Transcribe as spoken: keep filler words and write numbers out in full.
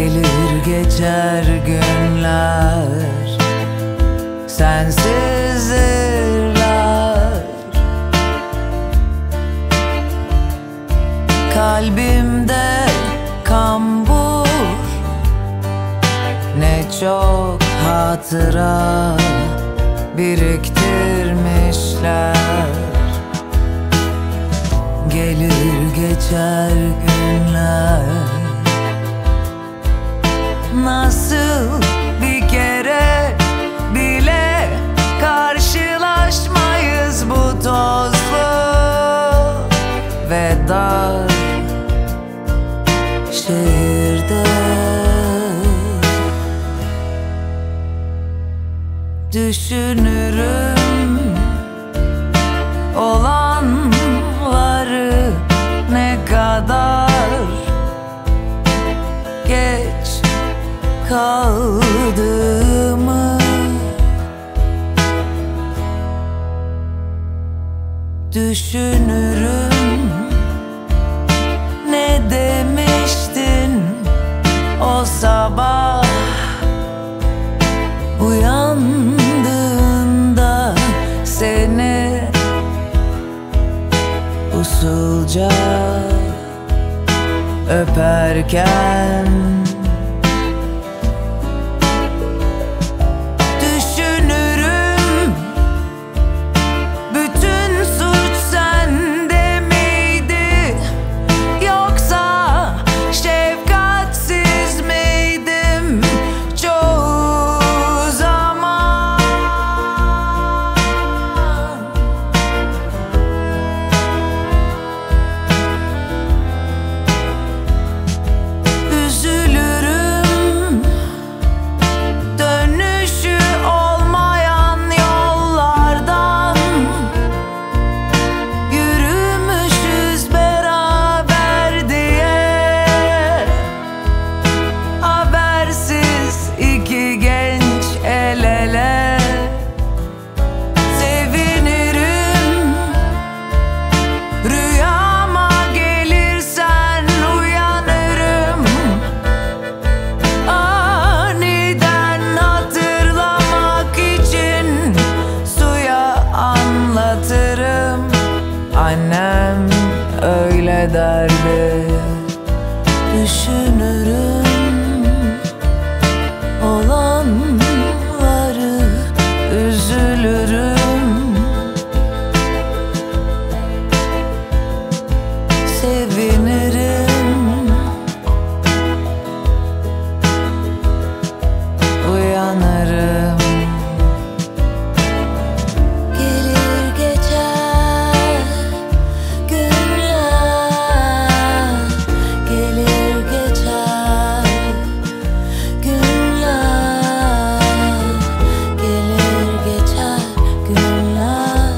Gelir geçer günler, sensizdirler. Kalbimde kambur, ne çok hatıra biriktirmişler. Gelir geçer günler, nasıl bir kere bile karşılaşmayız bu tozlu ve dar şehirde. Düşünürüm olanları, ne kadar geç kaldığımı. Düşünürüm, ne demiştin o sabah uyandığında, seni usulca öperken. Düşünürüm, bütün suç sende miydi, yoksa şefkatsiz miydim çoğu zaman? Üzülürüm, dönüşü olmayan yollardan yürümüşüz beraber diye. Habersiz iki genç el ele. Sevinirim, rüyama gelirsen uyanırım. Aniden hatırlamak için suya anlatırım. Annem öyle derdi. Düşünürüm olanları, üzülürüm. Sevinirim, uyanırım. Gelir geçer günler, gelir geçer günler, gelir geçer günler.